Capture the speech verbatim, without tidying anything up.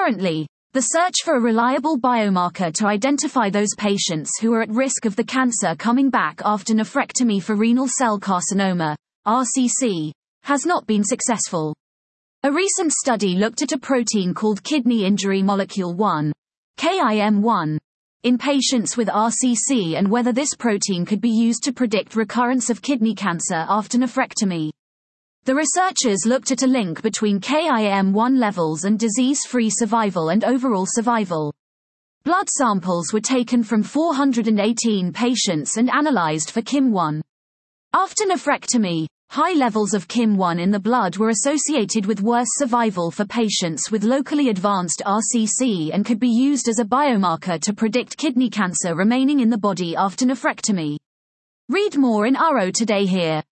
Currently, the search for a reliable biomarker to identify those patients who are at risk of the cancer coming back after nephrectomy for renal cell carcinoma, R C C, has not been successful. A recent study looked at a protein called kidney injury molecule one, K I M one, in patients with R C C and whether this protein could be used to predict recurrence of kidney cancer after nephrectomy. The researchers looked at a link between K I M one levels and disease-free survival and overall survival. Blood samples were taken from four hundred eighteen patients and analyzed for K I M one. After nephrectomy, high levels of K I M one in the blood were associated with worse survival for patients with locally advanced R C C and could be used as a biomarker to predict kidney cancer remaining in the body after nephrectomy. Read more in Uro Today here.